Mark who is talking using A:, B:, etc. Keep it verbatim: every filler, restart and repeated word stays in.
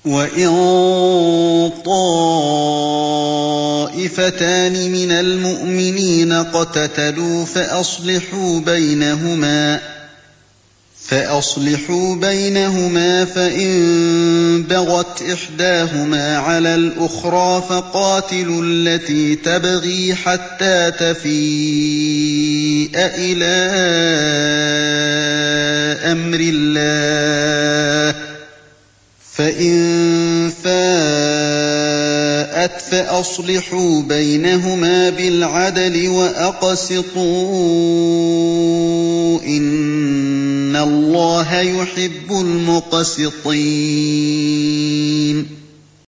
A: وَإِن طَائِفَتَانِ مِنَ الْمُؤْمِنِينَ اقْتَتَلُوا فَأَصْلِحُوا بَيْنَهُمَا ۖ فَإِن بَغَتْ إِحْدَاهُمَا عَلَى الْأُخْرَىٰ فَقَاتِلُوا الَّتِي تَبْغِي حَتَّىٰ تَفِيءَ إِلَىٰ أَمْرِ اللَّهِ ۚ فَإِن فَاءَتْ فَأَصْلِحُوا بَيْنَهُمَا بِالْعَدْلِ وَأَقْسِطُوا ۖ إِنَّ اللَّهَ يُحِبُّ الْمُقْسِطِينَ